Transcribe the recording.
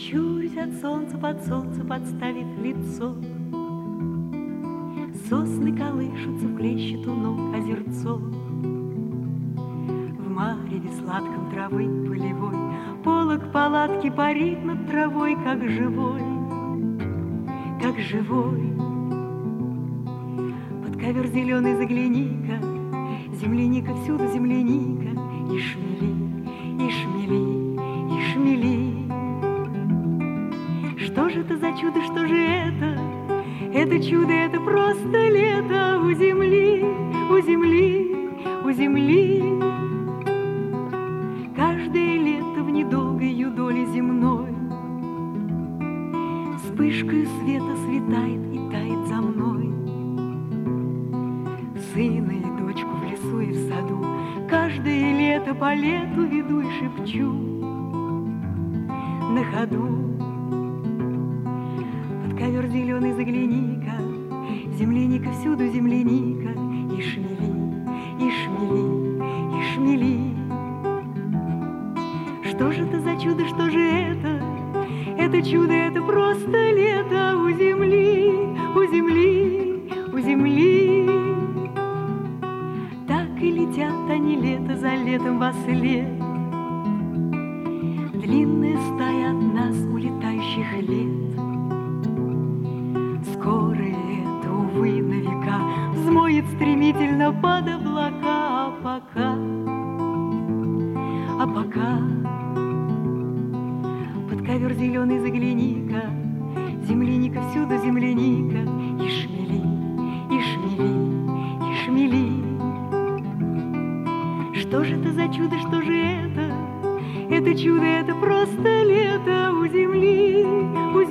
Щурясь от солнца, подставив лицо. Сосны колышутся, плещет у ног озерцо. В мареве сладком травы полевой полог палатки парит над травой, как живой, как живой. Под ковер зеленый загляни-ка, земляника, всюду земляника, и шмели, и шмели, и шмели. Что же это за чудо, что же это? Это чудо, это просто лето у земли, у земли, у земли. Каждое лето в недолгой юдоле земной вспышкою света светает и тает за мной. Сына и дочку в лесу и в саду каждое лето по лету веду и шепчу на ходу. Ковер зеленый загляни-ка, земляника, всюду земляника, и шмели, и шмели, и шмели. Что же это за чудо, что же это? Это чудо, это просто лето у земли, у земли, у земли. Так и летят они лето за летом во след. Длинная стая от нас улетающих лет. Скоро это, увы, на века взмоет стремительно под облака, а пока под ковер зеленый загляни-ка, земляника, всюду земляника, и шмели, и шмели, и шмели. Что же это за чудо, что же это? Это чудо, это просто лето у земли, у